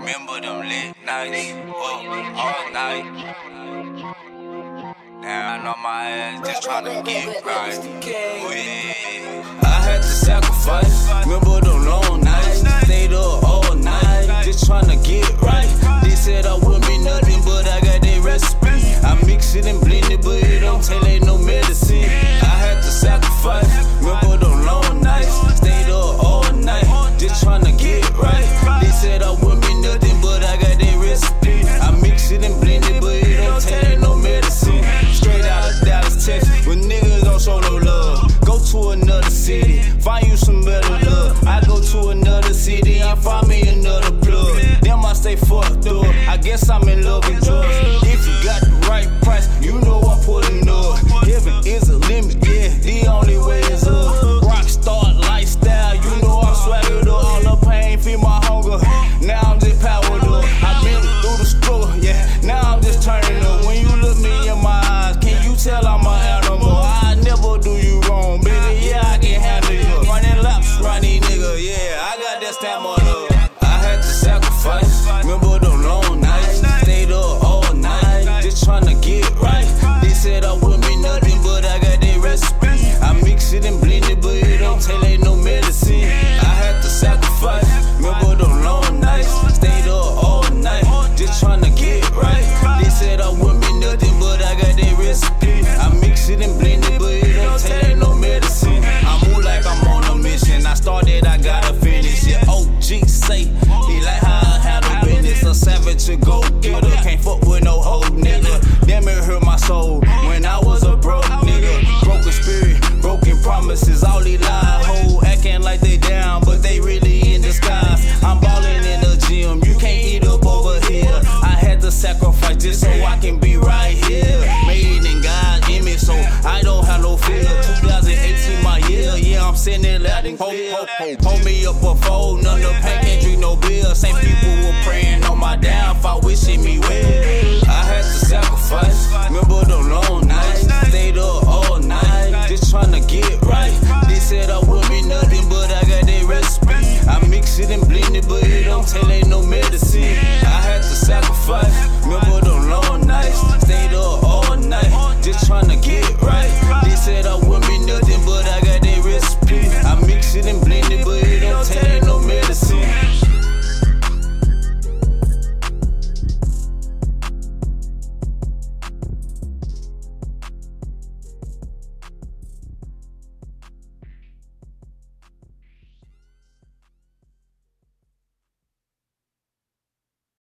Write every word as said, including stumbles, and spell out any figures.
Remember them late nights, up all night. Now on my ass, just tryna get right. I had to sacrifice. Remember them long nights, stayed up all night, just tryna get right. They said I wouldn't be nothing, but I got that recipe. I mix it and blend it, but it don't taste like no medicine. I had to sacrifice. Remember them long nights, stayed up all night, just tryna get right. They said I wouldn't be nothing, but I got that recipe. I mix it and blend it, but it don't taste like no medicine. Straight out of Dallas, Texas, but niggas don't show no love. Go to another city, find you some better love. I go to another city, I find me another plug. Them I stay fucked up, I guess I'm in love with drugs. If you got the right price, you know I'm pulling up. Heaven is a limit, yeah, the only way is up. Rockstar lifestyle, you know I'm swaggered up. All the pain, feed my hunger, now I'm just powered up. I've been through the struggle, yeah, now I'm just turning up. When you look me in my eyes, can you tell I'm an animal? I never do you wrong, baby, yeah, I can handle you. Running laps, running nigga, yeah, I got that stamina. I had to sacrifice, remember them long nights, stayed up all night, just tryna get right. They said I wouldn't be nothing, but I got that recipe. I mix it and blend it, but it don't taste like no medicine. I had to sacrifice, remember them long nights, stayed up all night, just tryna get right. They said I wouldn't be nothing, but I got that recipe. I mix it and blend it, but it don't taste like no medicine. I move like I'm on a mission, I started, I gotta finish it. O G say, he like how I handle business. A savage, a go-getter, can't fuck with no hoe nigga. Damn, it hurt my soul when I was a broke nigga. Broken spirit, broken promises, all these lies hold, acting like they down, but they really in disguise. I'm ballin' in the gym, you can't eat up over here. I had to sacrifice just so I can be right here. Made in God's image, so I don't have no fear. twenty eighteen my year, yeah, I'm sitting there letting hold, hold, hold, hold me up a fold, none of pain, can't drink no beer. Same people were praying on my downfall, wishing me well. I had to sacrifice.